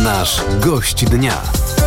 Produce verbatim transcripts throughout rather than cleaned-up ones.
Nasz gość dnia.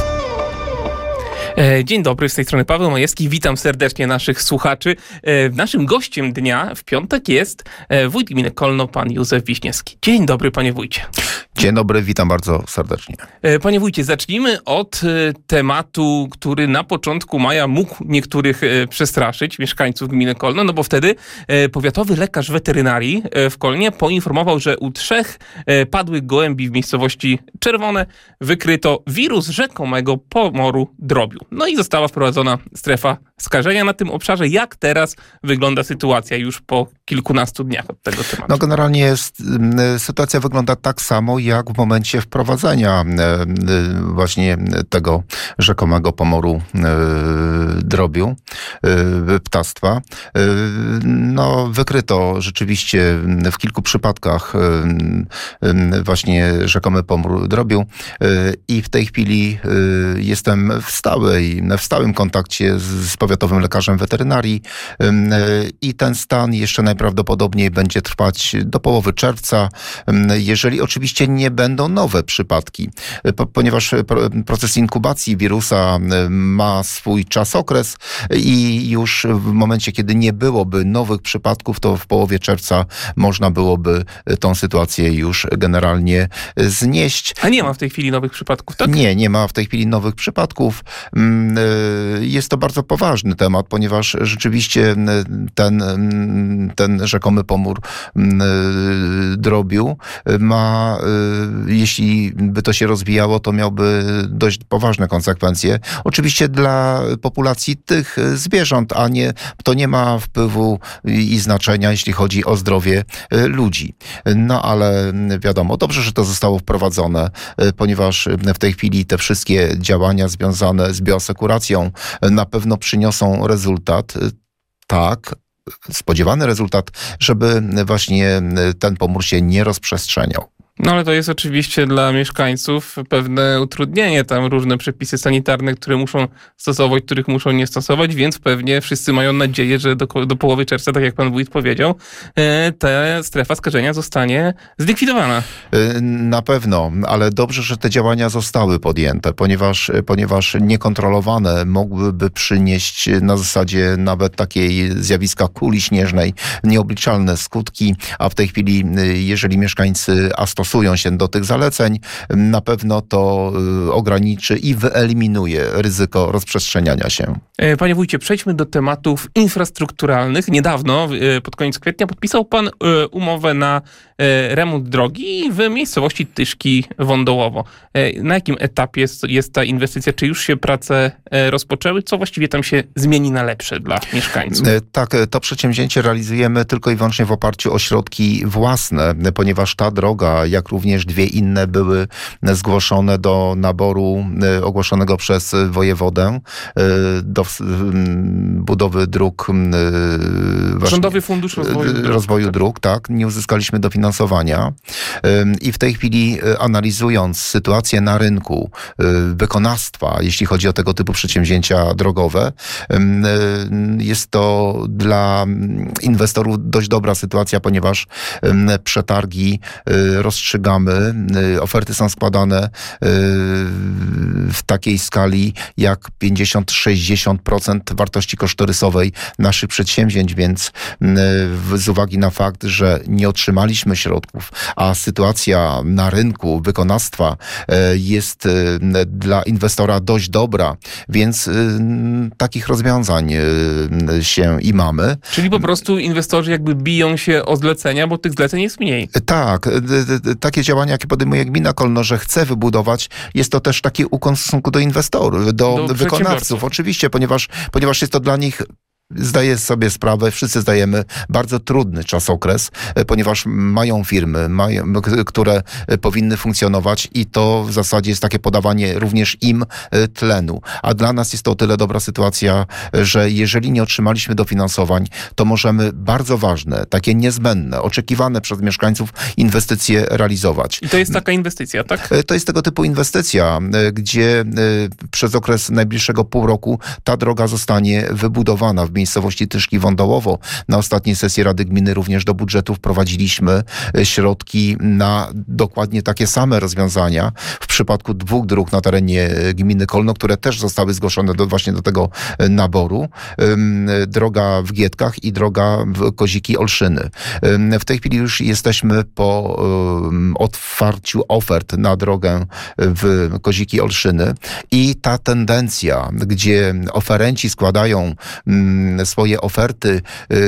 Dzień dobry, z tej strony Paweł Majewski. Witam serdecznie naszych słuchaczy. Naszym gościem dnia w piątek jest wójt gminy Kolno, pan Józef Wiśniewski. Dzień dobry, panie wójcie. Dzień dobry, witam bardzo serdecznie. Panie wójcie, zacznijmy od tematu, który na początku maja mógł niektórych przestraszyć, mieszkańców gminy Kolno, no bo wtedy powiatowy lekarz weterynarii w Kolnie poinformował, że u trzech padłych gołębi w miejscowości Czerwone wykryto wirus rzekomego pomoru drobiu. No i została wprowadzona strefa skażenia na tym obszarze. Jak teraz wygląda sytuacja już po kilkunastu dniach od tego tematu? No generalnie jest, sytuacja wygląda tak samo jak w momencie wprowadzenia właśnie tego rzekomego pomoru drobiu, ptactwa. No wykryto rzeczywiście w kilku przypadkach właśnie rzekomy pomór drobiu i w tej chwili jestem w stałej, w stałym kontakcie z, z powiatowym lekarzem weterynarii i ten stan jeszcze najprawdopodobniej będzie trwać do połowy czerwca, jeżeli oczywiście nie będą nowe przypadki, ponieważ proces inkubacji wirusa ma swój czasokres i już w momencie, kiedy nie byłoby nowych przypadków, to w połowie czerwca można byłoby tą sytuację już generalnie znieść. A nie ma w tej chwili nowych przypadków, tak? Nie, nie ma w tej chwili nowych przypadków. Jest to bardzo poważny temat, ponieważ rzeczywiście ten, ten rzekomy pomór drobiu ma, jeśli by to się rozwijało, to miałby dość poważne konsekwencje. Oczywiście dla populacji tych zwierząt, a nie, to nie ma wpływu i znaczenia, jeśli chodzi o zdrowie ludzi. No ale wiadomo, dobrze, że to zostało wprowadzone, ponieważ w tej chwili te wszystkie działania związane z bioasekuracją na pewno przyniosą rezultat, tak, spodziewany rezultat, żeby właśnie ten pomór się nie rozprzestrzeniał. No ale to jest oczywiście dla mieszkańców pewne utrudnienie, tam różne przepisy sanitarne, które muszą stosować, których muszą nie stosować, więc pewnie wszyscy mają nadzieję, że do, do połowy czerwca, tak jak pan wójt powiedział, ta strefa skażenia zostanie zlikwidowana. Na pewno, ale dobrze, że te działania zostały podjęte, ponieważ, ponieważ niekontrolowane mogłyby przynieść na zasadzie nawet takiej zjawiska kuli śnieżnej nieobliczalne skutki, a w tej chwili, jeżeli mieszkańcy a stosują się do tych zaleceń, na pewno to ograniczy i wyeliminuje ryzyko rozprzestrzeniania się. Panie wójcie, przejdźmy do tematów infrastrukturalnych. Niedawno, pod koniec kwietnia, podpisał pan umowę na remont drogi w miejscowości Tyszki-Wądołowo. Na jakim etapie jest, jest ta inwestycja? Czy już się prace rozpoczęły? Co właściwie tam się zmieni na lepsze dla mieszkańców? Tak, to przedsięwzięcie realizujemy tylko i wyłącznie w oparciu o środki własne, ponieważ ta droga, jak również dwie inne były zgłoszone do naboru ogłoszonego przez wojewodę do budowy dróg. Rządowy Fundusz Rozwoju Dróg. Rozwoju dróg, tak. Nie uzyskaliśmy dofinansowania i w tej chwili analizując sytuację na rynku wykonawstwa, jeśli chodzi o tego typu przedsięwzięcia drogowe, jest to dla inwestorów dość dobra sytuacja, ponieważ przetargi rozstrzygamy, oferty są składane w takiej skali jak pięćdziesiąt do sześćdziesięciu procent wartości kosztorysowej naszych przedsięwzięć, więc z uwagi na fakt, że nie otrzymaliśmy środków, a sytuacja na rynku wykonawstwa jest dla inwestora dość dobra, więc takich rozwiązań się i mamy. Czyli po prostu inwestorzy jakby biją się o zlecenia, bo tych zleceń jest mniej. Tak, takie działania, jakie podejmuje gmina Kolno, że chce wybudować, jest to też taki ukłon w stosunku do inwestorów, do, do wykonawców. Oczywiście, ponieważ, ponieważ jest to dla nich, zdaję sobie sprawę, wszyscy zdajemy, bardzo trudny czasokres, ponieważ mają firmy, mają, które powinny funkcjonować i to w zasadzie jest takie podawanie również im tlenu. A dla nas jest to o tyle dobra sytuacja, że jeżeli nie otrzymaliśmy dofinansowań, to możemy bardzo ważne, takie niezbędne, oczekiwane przez mieszkańców inwestycje realizować. I to jest taka inwestycja, tak? To jest tego typu inwestycja, gdzie przez okres najbliższego pół roku ta droga zostanie wybudowana w miejscowości Tyszki Wądołowo. Na ostatniej sesji Rady Gminy również do budżetu wprowadziliśmy środki na dokładnie takie same rozwiązania w przypadku dwóch dróg na terenie gminy Kolno, które też zostały zgłoszone do, właśnie do tego naboru. Droga w Giedkach i droga w Koziki Olszyny. W tej chwili już jesteśmy po otwarciu ofert na drogę w Koziki Olszyny i ta tendencja, gdzie oferenci składają swoje oferty,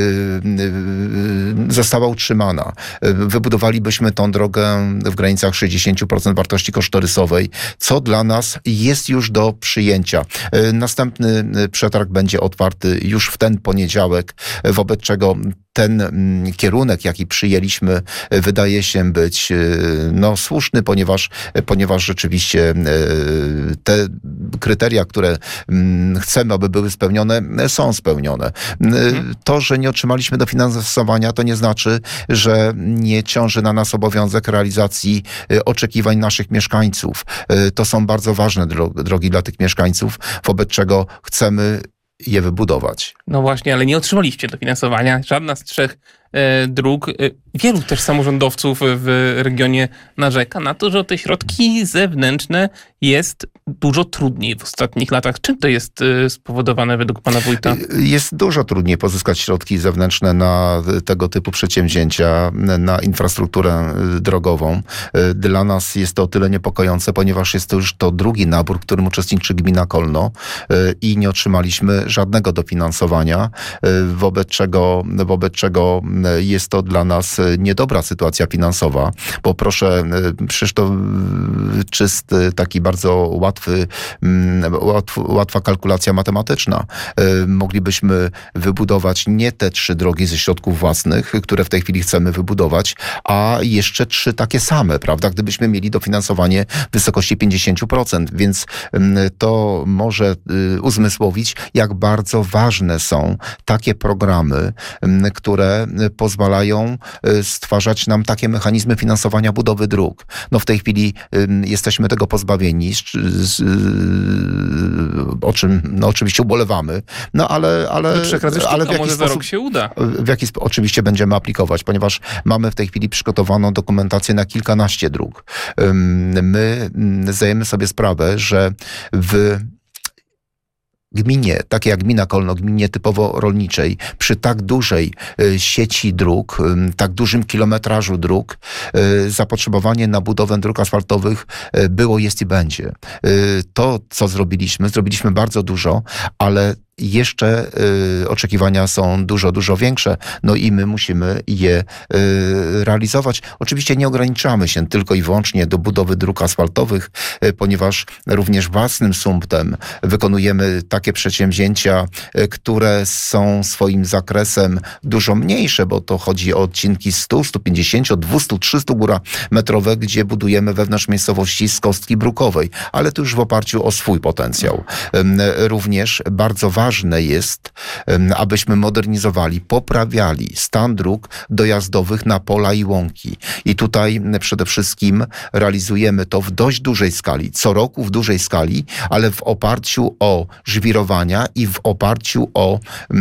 została utrzymana. Wybudowalibyśmy tą drogę w granicach sześćdziesiąt procent wartości kosztorysowej, co dla nas jest już do przyjęcia. Następny przetarg będzie otwarty już w ten poniedziałek, wobec czego ten kierunek, jaki przyjęliśmy, wydaje się być no, słuszny, ponieważ, ponieważ rzeczywiście te kryteria, które chcemy, aby były spełnione, są spełnione. To, że nie otrzymaliśmy dofinansowania, to nie znaczy, że nie ciąży na nas obowiązek realizacji oczekiwań naszych mieszkańców. To są bardzo ważne drogi dla tych mieszkańców, wobec czego chcemy je wybudować. No właśnie, ale nie otrzymaliście dofinansowania. Żadna z trzech e, dróg. E, wielu też samorządowców w regionie narzeka na to, że o te środki zewnętrzne jest dużo trudniej w ostatnich latach. Czym to jest e, spowodowane według pana wójta? Jest dużo trudniej pozyskać środki zewnętrzne na tego typu przedsięwzięcia, na infrastrukturę drogową. Dla nas jest to o tyle niepokojące, ponieważ jest to już to drugi nabór, w którym uczestniczy gmina Kolno i nie otrzymaliśmy żadnego dofinansowania, wobec czego, wobec czego jest to dla nas niedobra sytuacja finansowa, bo proszę, przecież to czysty, taki bardzo łatwy, łatw, łatwa kalkulacja matematyczna. Moglibyśmy wybudować nie te trzy drogi ze środków własnych, które w tej chwili chcemy wybudować, a jeszcze trzy takie same, prawda, gdybyśmy mieli dofinansowanie w wysokości pięćdziesiąt procent, więc to może uzmysłowić, jak bardzo ważne są takie programy, które pozwalają stwarzać nam takie mechanizmy finansowania budowy dróg. No w tej chwili jesteśmy tego pozbawieni, o czym no oczywiście ubolewamy, no ale... ale, ale, ale w jaki może sposób, za rok się uda. W jaki sposób oczywiście będziemy aplikować, ponieważ mamy w tej chwili przygotowaną dokumentację na kilkanaście dróg. My zdajemy sobie sprawę, że w gminie, takie jak gmina Kolno, gminie typowo rolniczej, przy tak dużej y, sieci dróg, y, tak dużym kilometrażu dróg, y, zapotrzebowanie na budowę dróg asfaltowych y, było, jest i będzie. Y, to, co zrobiliśmy, zrobiliśmy bardzo dużo, ale jeszcze y, oczekiwania są dużo, dużo większe, no i my musimy je y, realizować. Oczywiście nie ograniczamy się tylko i wyłącznie do budowy dróg asfaltowych, y, ponieważ również własnym sumptem wykonujemy takie przedsięwzięcia, y, które są swoim zakresem dużo mniejsze, bo to chodzi o odcinki sto, sto pięćdziesiąt, dwieście, trzysta góra metrowe, gdzie budujemy wewnątrz miejscowości z kostki brukowej, ale to już w oparciu o swój potencjał. Y, również bardzo ważne Ważne jest, abyśmy modernizowali, poprawiali stan dróg dojazdowych na pola i łąki. I tutaj przede wszystkim realizujemy to w dość dużej skali, co roku w dużej skali, ale w oparciu o żwirowania i w oparciu o e,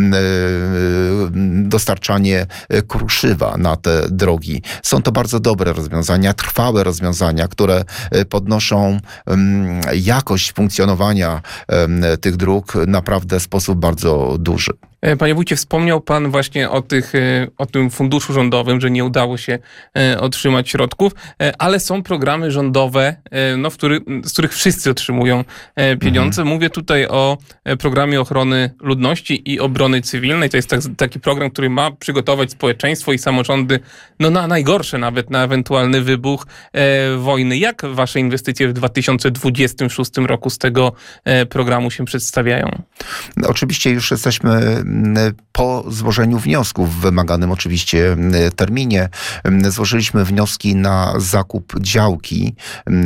dostarczanie kruszywa na te drogi. Są to bardzo dobre rozwiązania, trwałe rozwiązania, które podnoszą jakość funkcjonowania tych dróg naprawdę w sposób bardzo duży. Panie wójcie, wspomniał pan właśnie o, tych, o tym funduszu rządowym, że nie udało się otrzymać środków, ale są programy rządowe, no, w który, z których wszyscy otrzymują pieniądze. Mhm. Mówię tutaj o programie ochrony ludności i obrony cywilnej. To jest tak, taki program, który ma przygotować społeczeństwo i samorządy no, na najgorsze nawet, na ewentualny wybuch e, wojny. Jak wasze inwestycje w dwa tysiące dwudziestym szóstym roku z tego e, programu się przedstawiają? No, oczywiście już jesteśmy po złożeniu wniosków w wymaganym oczywiście terminie. Złożyliśmy wnioski na zakup działki,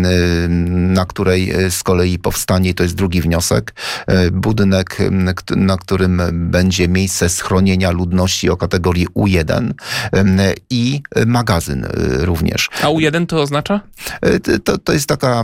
na której z kolei powstanie, to jest drugi wniosek, budynek, na którym będzie miejsce schronienia ludności o kategorii U jeden i magazyn również. A U jeden to oznacza? To, to jest taka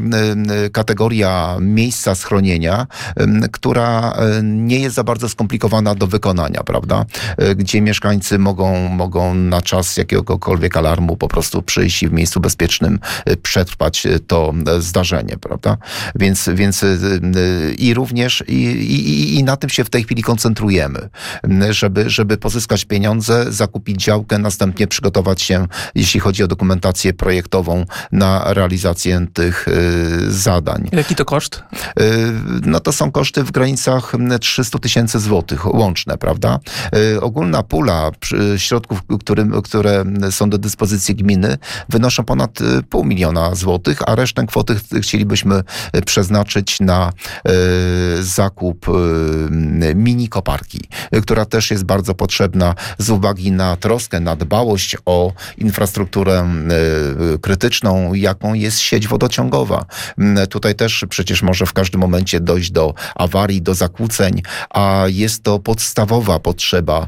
kategoria miejsca schronienia, która nie jest za bardzo skomplikowana do wykonania. wykonania, prawda? Gdzie mieszkańcy mogą, mogą na czas jakiegokolwiek alarmu po prostu przyjść i w miejscu bezpiecznym przetrwać to zdarzenie, prawda? Więc, więc i również i, i, i na tym się w tej chwili koncentrujemy, żeby, żeby pozyskać pieniądze, zakupić działkę, następnie przygotować się, jeśli chodzi o dokumentację projektową na realizację tych zadań. Jaki to koszt? No to są koszty w granicach trzysta tysięcy złotych łączne, prawda? Ogólna pula środków, które, które są do dyspozycji gminy, wynoszą ponad pół miliona złotych, a resztę kwoty chcielibyśmy przeznaczyć na zakup mini koparki, która też jest bardzo potrzebna z uwagi na troskę, na dbałość o infrastrukturę krytyczną, jaką jest sieć wodociągowa. Tutaj też przecież może w każdym momencie dojść do awarii, do zakłóceń, a jest to podstawowa potrzeba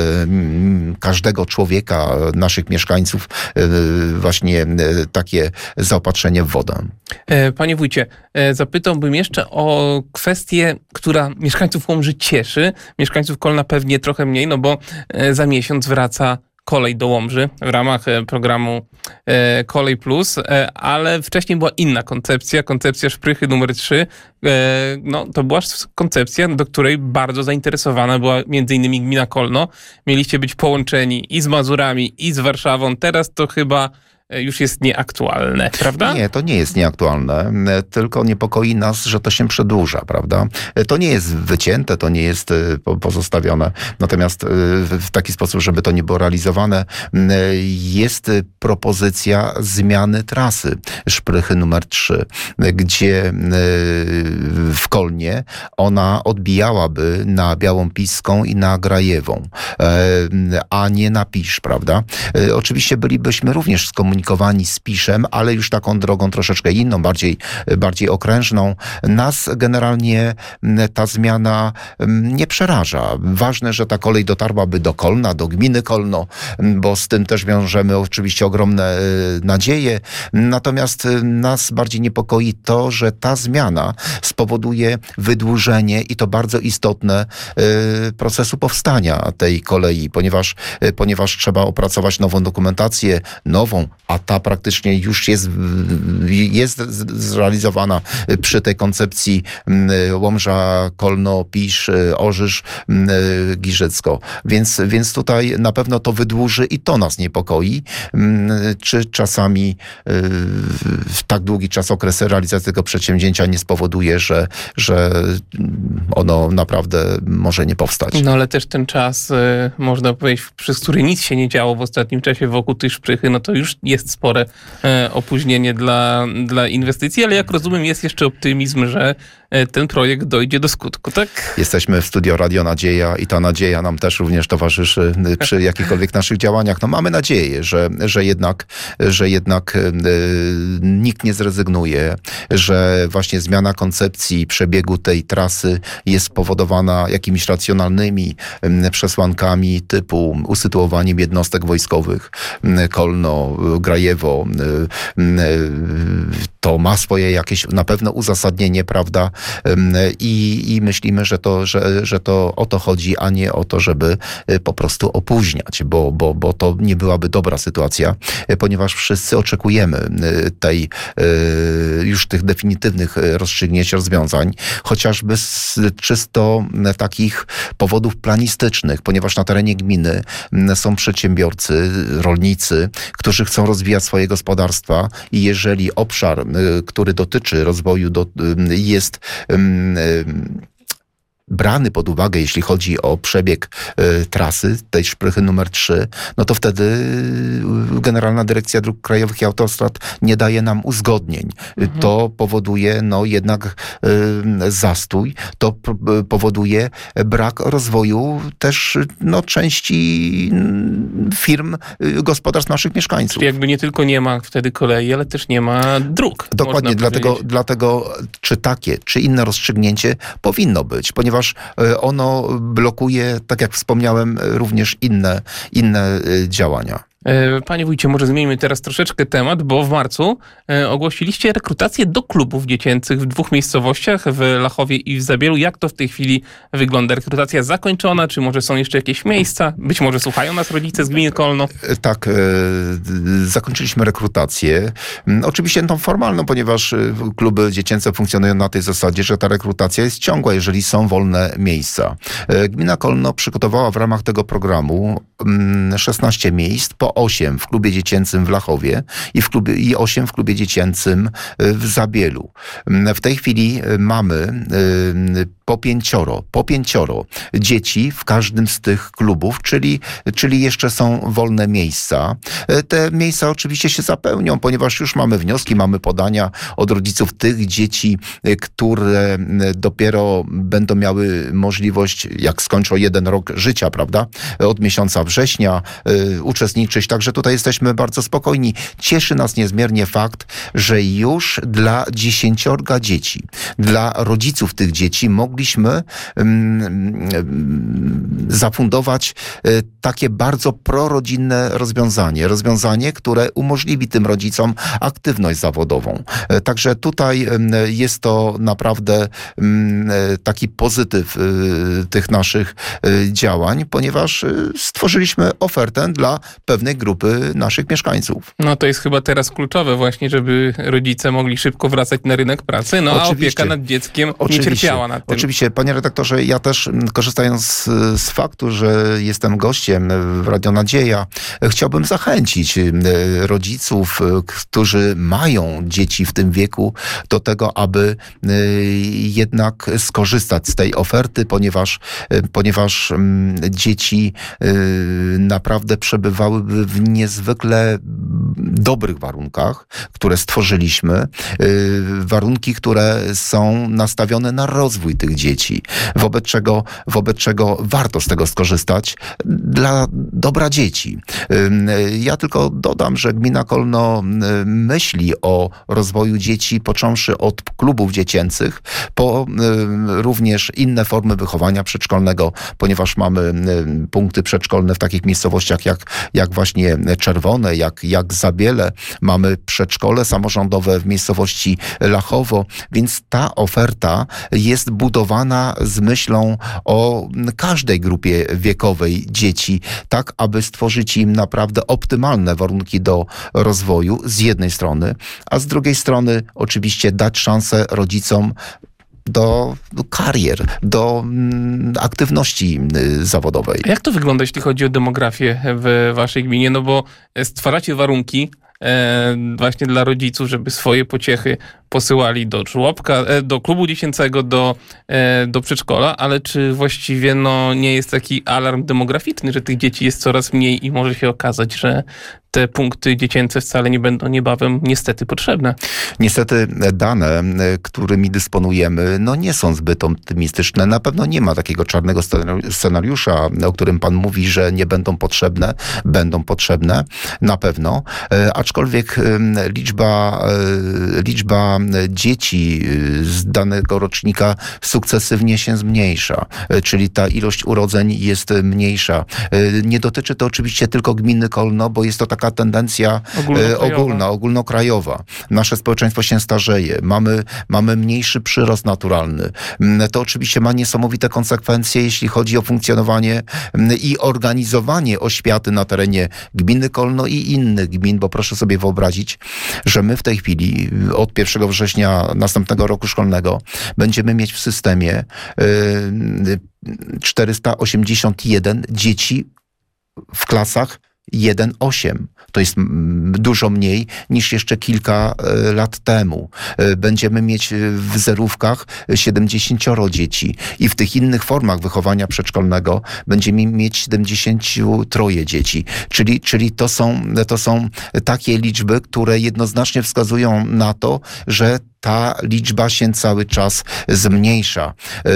każdego człowieka, naszych mieszkańców, właśnie takie zaopatrzenie w wodę. Panie wójcie, zapytałbym jeszcze o kwestię, która mieszkańców Łomży cieszy, mieszkańców Kolna pewnie trochę mniej, no bo za miesiąc wraca kolej do Łomży w ramach programu Kolej Plus, ale wcześniej była inna koncepcja, koncepcja Szprychy numer trzy. No, to była koncepcja, do której bardzo zainteresowana była między innymi gmina Kolno. Mieliście być połączeni i z Mazurami, i z Warszawą. Teraz to chyba już jest nieaktualne, prawda? Nie, to nie jest nieaktualne, tylko niepokoi nas, że to się przedłuża, prawda? To nie jest wycięte, to nie jest pozostawione, natomiast w taki sposób, żeby to nie było realizowane, jest propozycja zmiany trasy Szprychy numer trzy, gdzie w Kolnie ona odbijałaby na Białą Piską i na Grajewą, a nie na Pisz, prawda? Oczywiście bylibyśmy również skomunikowani z Piszem, ale już taką drogą troszeczkę inną, bardziej, bardziej okrężną. Nas generalnie ta zmiana nie przeraża. Ważne, że ta kolej dotarłaby do Kolna, do gminy Kolno, bo z tym też wiążemy oczywiście ogromne nadzieje. Natomiast nas bardziej niepokoi to, że ta zmiana spowoduje wydłużenie i to bardzo istotne procesu powstania tej kolei, ponieważ, ponieważ trzeba opracować nową dokumentację, nową, a ta praktycznie już jest, jest zrealizowana przy tej koncepcji Łomża, Kolno, Pisz, Orzysz, Giżycko. Więc, więc tutaj na pewno to wydłuży i to nas niepokoi. Czy czasami w tak długi czas okres realizacji tego przedsięwzięcia nie spowoduje, że, że ono naprawdę może nie powstać. No ale też ten czas, można powiedzieć, przez który nic się nie działo w ostatnim czasie wokół tej Szprychy, no to już jest spore opóźnienie dla, dla inwestycji, ale jak rozumiem, jest jeszcze optymizm, że ten projekt dojdzie do skutku, tak? Jesteśmy w Studio Radio Nadzieja i ta nadzieja nam też również towarzyszy przy jakichkolwiek naszych działaniach. No mamy nadzieję, że, że jednak, że jednak nikt nie zrezygnuje, że właśnie zmiana koncepcji przebiegu tej trasy jest spowodowana jakimiś racjonalnymi przesłankami typu usytuowaniem jednostek wojskowych, Kolno, Grajewo. To ma swoje jakieś na pewno uzasadnienie, prawda? I, i myślimy, że to, że, że to o to chodzi, a nie o to, żeby po prostu opóźniać, bo, bo, bo to nie byłaby dobra sytuacja, ponieważ wszyscy oczekujemy tej, już tych definitywnych rozstrzygnięć, rozwiązań, chociażby z czysto takich powodów planistycznych, ponieważ na terenie gminy są przedsiębiorcy, rolnicy, którzy chcą rozwijać swoje gospodarstwa i jeżeli obszar, który dotyczy rozwoju, do, jest um, brany pod uwagę, jeśli chodzi o przebieg y, trasy tej Szprychy numer trzy, no to wtedy y, Generalna Dyrekcja Dróg Krajowych i Autostrad nie daje nam uzgodnień. Mhm. To powoduje no jednak y, zastój, to p- powoduje brak rozwoju też no, części firm, y, gospodarstw naszych mieszkańców. Czyli jakby nie tylko nie ma wtedy kolei, ale też nie ma dróg. Dokładnie, dlatego, dlatego czy takie, czy inne rozstrzygnięcie powinno być, ponieważ ono blokuje, tak jak wspomniałem, również inne, inne działania. Panie wójcie, może zmieńmy teraz troszeczkę temat, bo w marcu ogłosiliście rekrutację do klubów dziecięcych w dwóch miejscowościach, w Lachowie i w Zabielu. Jak to w tej chwili wygląda? Rekrutacja zakończona, czy może są jeszcze jakieś miejsca? Być może słuchają nas rodzice z gminy Kolno? Tak, zakończyliśmy rekrutację. Oczywiście tą formalną, ponieważ kluby dziecięce funkcjonują na tej zasadzie, że ta rekrutacja jest ciągła, jeżeli są wolne miejsca. Gmina Kolno przygotowała w ramach tego programu szesnaście miejsc, po osiem w klubie dziecięcym w Lachowie i, w klubie, i osiem w klubie dziecięcym w Zabielu. W tej chwili mamy po pięcioro, po pięcioro dzieci w każdym z tych klubów, czyli, czyli jeszcze są wolne miejsca. Te miejsca oczywiście się zapełnią, ponieważ już mamy wnioski, mamy podania od rodziców tych dzieci, które dopiero będą miały możliwość, jak skończą jeden rok życia, prawda, od miesiąca września y, uczestniczyć. Także tutaj jesteśmy bardzo spokojni. Cieszy nas niezmiernie fakt, że już dla dziesięciorga dzieci, dla rodziców tych dzieci mogliśmy mm, zafundować y, takie bardzo prorodzinne rozwiązanie. Rozwiązanie, które umożliwi tym rodzicom aktywność zawodową. Y, także tutaj y, jest to naprawdę y, taki pozytyw y, tych naszych y, działań, ponieważ y, stworzyliśmy ofertę dla pewnej grupy naszych mieszkańców. No to jest chyba teraz kluczowe właśnie, żeby rodzice mogli szybko wracać na rynek pracy, no Oczywiście. a opieka nad dzieckiem Oczywiście. nie cierpiała nad tym. Oczywiście, panie redaktorze, ja też korzystając z, z faktu, że jestem gościem w Radio Nadzieja, chciałbym zachęcić rodziców, którzy mają dzieci w tym wieku, do tego, aby jednak skorzystać z tej oferty, ponieważ, ponieważ dzieci naprawdę przebywałyby w niezwykle dobrych warunkach, które stworzyliśmy. Warunki, które są nastawione na rozwój tych dzieci, wobec czego, wobec czego warto z tego skorzystać dla dobra dzieci. Ja tylko dodam, że gmina Kolno myśli o rozwoju dzieci, począwszy od klubów dziecięcych, po również inne formy wychowania przedszkolnego, ponieważ mamy punkty przedszkolne w takich miejscowościach jak, jak właśnie Czerwone, jak, jak Zabiele. Mamy przedszkole samorządowe w miejscowości Lachowo, więc ta oferta jest budowana z myślą o każdej grupie wiekowej dzieci, tak aby stworzyć im naprawdę optymalne warunki do rozwoju z jednej strony, a z drugiej strony oczywiście dać szansę rodzicom do, do karier, do mm, aktywności y, zawodowej. A jak to wygląda, jeśli chodzi o demografię w waszej gminie? No bo stwarzacie warunki e, właśnie dla rodziców, żeby swoje pociechy posyłali do żłobka, e, do klubu dziecięcego, do, e, do przedszkola, ale czy właściwie no, nie jest taki alarm demograficzny, że tych dzieci jest coraz mniej i może się okazać, że te punkty dziecięce wcale nie będą niebawem niestety potrzebne? Niestety dane, którymi dysponujemy, no nie są zbyt optymistyczne. Na pewno nie ma takiego czarnego scenariusza, o którym pan mówi, że nie będą potrzebne. Będą potrzebne, na pewno. Aczkolwiek liczba, liczba dzieci z danego rocznika sukcesywnie się zmniejsza. Czyli ta ilość urodzeń jest mniejsza. Nie dotyczy to oczywiście tylko gminy Kolno, bo jest to taka tendencja ogólnokrajowa. ogólna, ogólnokrajowa. Nasze społeczeństwo się starzeje. Mamy, mamy mniejszy przyrost naturalny. To oczywiście ma niesamowite konsekwencje, jeśli chodzi o funkcjonowanie i organizowanie oświaty na terenie gminy Kolno i innych gmin, bo proszę sobie wyobrazić, że my w tej chwili od pierwszego września następnego roku szkolnego będziemy mieć w systemie czterysta osiemdziesiąt jeden dzieci w klasach jeden osiem. To jest dużo mniej niż jeszcze kilka lat temu. Będziemy mieć w zerówkach siedemdziesięcioro dzieci i w tych innych formach wychowania przedszkolnego będziemy mieć siedemdziesiąt trzy dzieci. Czyli, czyli to są, to są takie liczby, które jednoznacznie wskazują na to, że ta liczba się cały czas zmniejsza.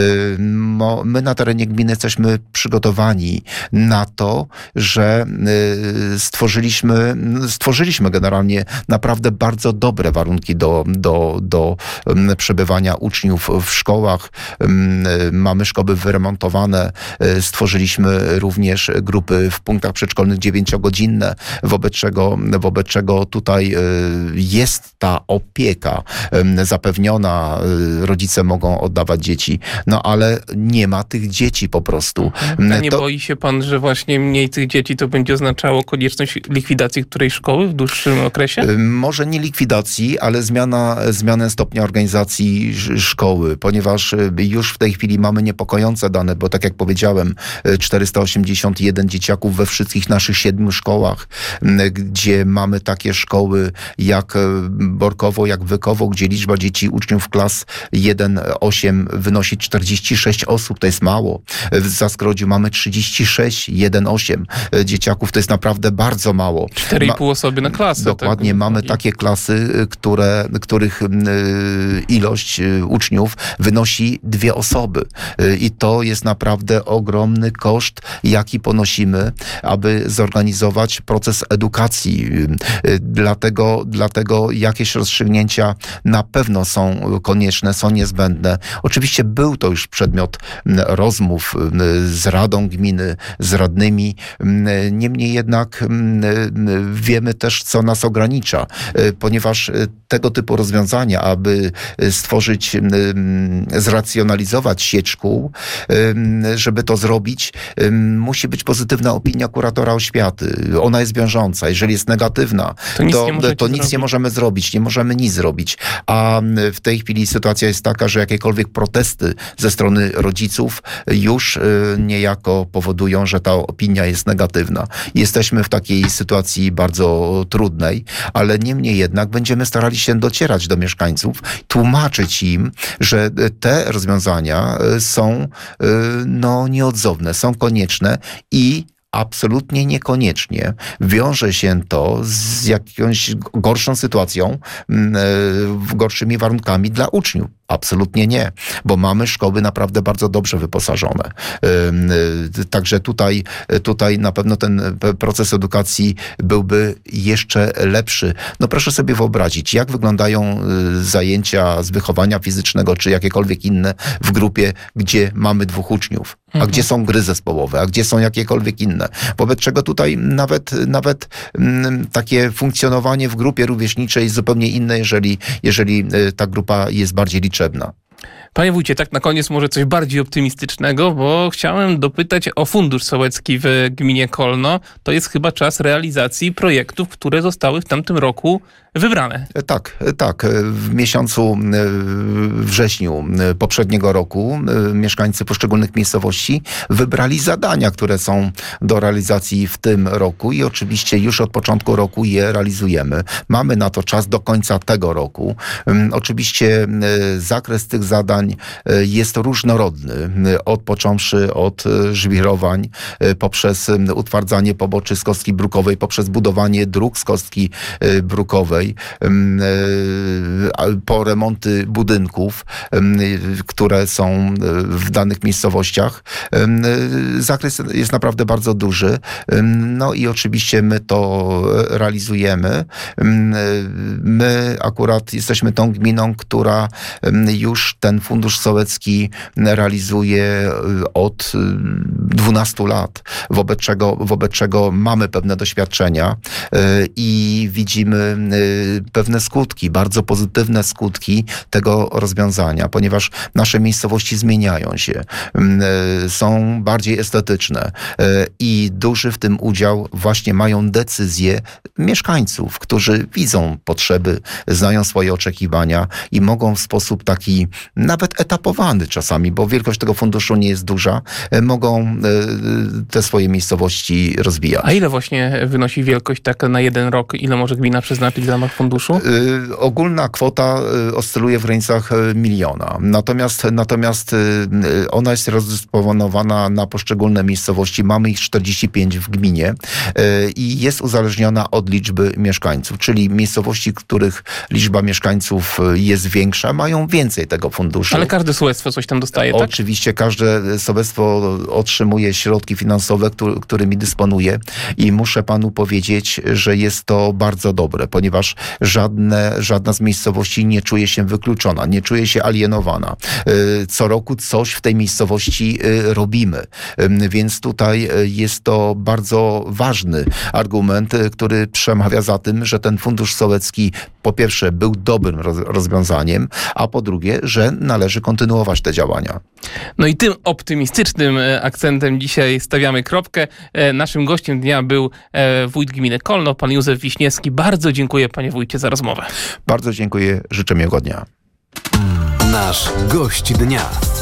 My na terenie gminy jesteśmy przygotowani na to, że stworzyliśmy, stworzyliśmy generalnie naprawdę bardzo dobre warunki do, do, do przebywania uczniów w szkołach. Mamy szkoły wyremontowane, stworzyliśmy również grupy w punktach przedszkolnych dziewięciogodzinne, wobec czego, wobec czego tutaj jest ta opieka zapewniona, rodzice mogą oddawać dzieci, no ale nie ma tych dzieci po prostu. A nie to... boi się pan, że właśnie mniej tych dzieci to będzie oznaczało konieczność likwidacji której szkoły w dłuższym okresie? Może nie likwidacji, ale zmiana, zmianę stopnia organizacji szkoły, ponieważ już w tej chwili mamy niepokojące dane, bo tak jak powiedziałem, czterysta osiemdziesiąt jeden dzieciaków we wszystkich naszych siedmiu szkołach, gdzie mamy takie szkoły jak Borkowo, jak Wykowo, gdzie liczba dzieci, uczniów klas jeden osiem wynosi czterdzieści sześć osób, to jest mało. W Zaskrodziu mamy trzydzieści sześć, jeden osiem dzieciaków, to jest naprawdę bardzo mało. cztery i pół Ma- osoby na klasę. Dokładnie, tak? Mamy takie klasy, które, których ilość uczniów wynosi dwie osoby. I to jest naprawdę ogromny koszt, jaki ponosimy, aby zorganizować proces edukacji. Dlatego, dlatego jakieś rozstrzygnięcia na pewno są konieczne, są niezbędne. Oczywiście był to już przedmiot rozmów z Radą Gminy, z radnymi. Niemniej jednak wiemy też, co nas ogranicza, ponieważ tego typu rozwiązania, aby stworzyć, zracjonalizować sieć szkół, żeby to zrobić, musi być pozytywna opinia kuratora oświaty. Ona jest wiążąca. Jeżeli jest negatywna, to nic, to, nie, to nic nie możemy zrobić. Nie możemy nic zrobić. A w tej chwili sytuacja jest taka, że jakiekolwiek protesty ze strony rodziców już niejako powodują, że ta opinia jest negatywna. Jesteśmy w takiej sytuacji bardzo trudnej, ale niemniej jednak będziemy starali się docierać do mieszkańców, tłumaczyć im, że te rozwiązania są no, nieodzowne, są konieczne i absolutnie niekoniecznie wiąże się to z jakąś gorszą sytuacją, gorszymi warunkami dla uczniów. Absolutnie nie, bo mamy szkoły naprawdę bardzo dobrze wyposażone. Także tutaj, tutaj na pewno ten proces edukacji byłby jeszcze lepszy. No proszę sobie wyobrazić, jak wyglądają zajęcia z wychowania fizycznego, czy jakiekolwiek inne w grupie, gdzie mamy dwóch uczniów, a mhm. gdzie są gry zespołowe, a gdzie są jakiekolwiek inne. Wobec czego tutaj nawet, nawet m, takie funkcjonowanie w grupie rówieśniczej jest zupełnie inne, jeżeli, jeżeli ta grupa jest bardziej liczebna. Panie wójcie, tak na koniec może coś bardziej optymistycznego, bo chciałem dopytać o Fundusz Sołecki w gminie Kolno. To jest chyba czas realizacji projektów, które zostały w tamtym roku wybrane. Tak, tak. W miesiącu wrześniu poprzedniego roku mieszkańcy poszczególnych miejscowości wybrali zadania, które są do realizacji w tym roku i oczywiście już od początku roku je realizujemy. Mamy na to czas do końca tego roku. Oczywiście zakres tych zadań jest różnorodny, od począwszy od żwirowań, poprzez utwardzanie poboczy z kostki brukowej, poprzez budowanie dróg z kostki brukowej, po remonty budynków, które są w danych miejscowościach. Zakres jest naprawdę bardzo duży. No i oczywiście my to realizujemy. My akurat jesteśmy tą gminą, która już ten Fundusz Sołecki realizuje od dwunastu lat, wobec czego, wobec czego mamy pewne doświadczenia i widzimy pewne skutki, bardzo pozytywne skutki tego rozwiązania, ponieważ nasze miejscowości zmieniają się, są bardziej estetyczne i duży w tym udział właśnie mają decyzje mieszkańców, którzy widzą potrzeby, znają swoje oczekiwania i mogą w sposób taki nawet etapowany czasami, bo wielkość tego funduszu nie jest duża, mogą te swoje miejscowości rozwijać. A ile właśnie wynosi wielkość taka na jeden rok? Ile może gmina przeznaczyć dla ramach funduszu? Y, ogólna kwota y, oscyluje w granicach y, miliona. Natomiast, natomiast y, ona jest rozdysponowana na poszczególne miejscowości. Mamy ich czterdzieści pięć w gminie y, i jest uzależniona od liczby mieszkańców. Czyli miejscowości, których liczba mieszkańców jest większa, mają więcej tego funduszu. Ale każde sołectwo coś tam dostaje, tak? Oczywiście każde sołectwo otrzymuje środki finansowe, który, którymi dysponuje i muszę panu powiedzieć, że jest to bardzo dobre, ponieważ żadne, żadna z miejscowości nie czuje się wykluczona, nie czuje się alienowana. Co roku coś w tej miejscowości robimy, więc tutaj jest to bardzo ważny argument, który przemawia za tym, że ten fundusz sołecki po pierwsze był dobrym rozwiązaniem, a po drugie, że należy kontynuować te działania. No i tym optymistycznym akcentem dzisiaj stawiamy kropkę. Naszym gościem dnia był wójt gminy Kolno, pan Józef Wiśniewski. Bardzo dziękuję, panie wójcie, za rozmowę. Bardzo dziękuję, życzę miłego dnia. Nasz gość dnia.